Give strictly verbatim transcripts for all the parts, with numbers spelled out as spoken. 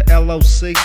The L O C.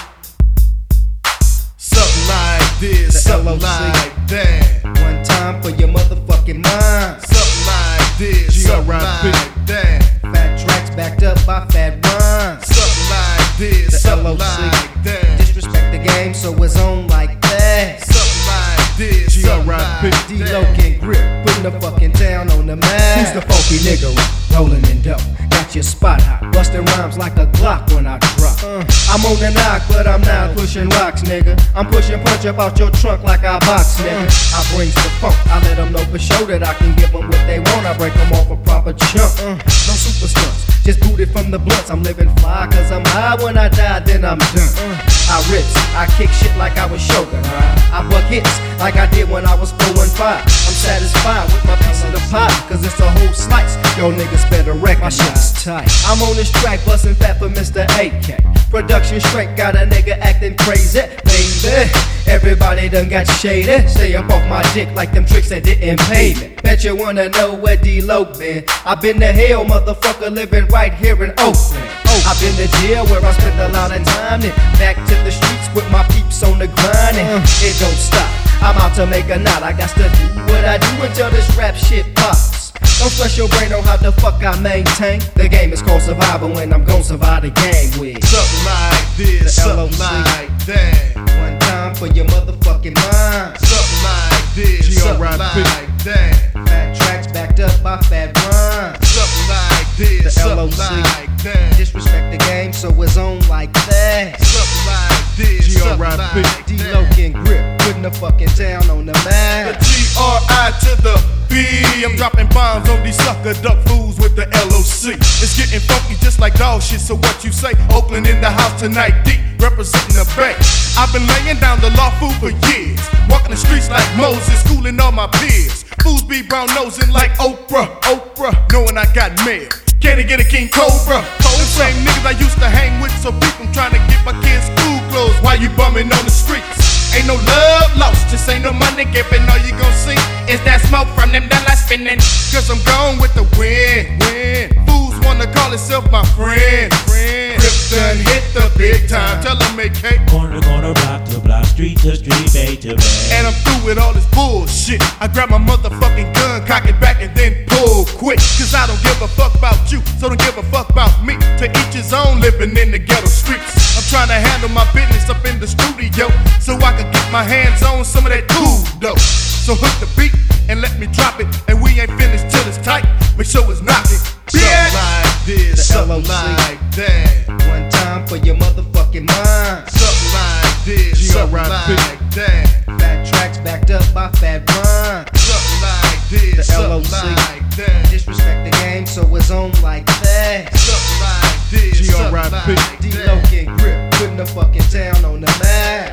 Something like this, The something L O C. like that. One time for your motherfucking mind. Something like this, G R I P. something like that. Fat tracks backed up by fat rhymes. Something like this, The something L O C. like that. Disrespect the game, so it's on like that. Something like this, G R something I P. like D-Lo that. can grip, putting the fucking town on the map. Who's the funky nigga rolling in dough? Got your spot hot, busting rhymes like a Glock when I drop. Uh, I'm on the knock, but I'm not pushing rocks, nigga. I'm pushing punch up out your trunk like I box, nigga. I brings the funk, I let them know for sure that I can give them what they want. I break them off a proper chunk. Uh, no super stunts, just booted from the blunts. I'm living fly, cause I'm high. When I die, then I'm done. Uh, I rips, I kick shit like I was Shogun. I buck hits like I did when I was four and five. I'm satisfied with my piece of the pie, cause it's a whole slice. Yo niggas better recognize. My shit's tight. I'm on this track bustin' fat for Mister A K. Production straight, got a nigga acting crazy, baby. Everybody done got shaded. Stay up off my dick like them tricks that didn't pay me. Bet you wanna know where D-Lo been. I been to hell, motherfucker, living right here in Oakland. I been to jail where I spent a lot of time. Then back to the streets with my peeps on the grind. And it don't stop. I'm out to make a knot. I got to do what I do until this rap shit pops. Don't stress your brain on how the fuck I maintain. The game is called survival, and I'm gon' survive the game with Something like this, The L O C. something like that. one time for your motherfucking mind. Something like this, G R I P. something like that. Fat tracks backed up by fat rhymes. Something like this, The L O C. something like that. Disrespect the game, so it's on like that. Something like this, G R I something P. like D-Lo that. can grip, putting the fucking town on the The map. G R I to the B. I'm dropping bombs on these sucker duck fools with the L O C. It's getting funky just like dog shit, so what you say? Oakland in the house tonight, deep representing the Bay. I've been laying down the law food for years, walking the streets like Moses, schooling all my peers. Fools be brown nosing like Oprah, Oprah, knowing I got mail. Can I get a King Cobra? The same niggas I used to hang with, so deep I'm trying to get my kids school clothes while you bumming on the streets. Ain't no love lost, just ain't no money given. All you gon' see is that smoke from them dollars spinning. Cause I'm gone with the wind, wind. Fools wanna call itself my friend, friend. Grip done hit the big time, tell them make cake. Corner to corner, block to block, street to street, bay to bay. And I'm through with all this bullshit. I grab my motherfucking gun, cock it back, and then pull quick. Cause I don't give a fuck about you, so don't give a fuck about me. To each his own, living in the ghetto streets. I'm trying to handle my business up in the studio, so I can get my hands on some of that cool dough. So hook the beat and let me drop it, and we ain't finished till it's tight. Make sure it's knocking. Something like this, The L O something C. like that. One time for your motherfucking mind. Something like this, G R I P. something like that. Fat tracks backed up by fat rhymes. Something like this, The L O C. something like that. Disrespect the game, so it's on like that. Something like this, G R I P. something like D-Lo that. can grip, putting the fucking town on the map.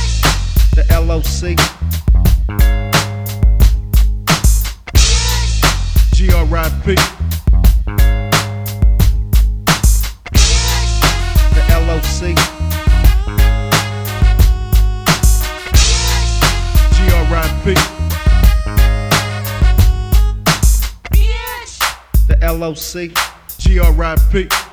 The L O C. G R I P. The L O C. G R I P. The L O C. G R I P.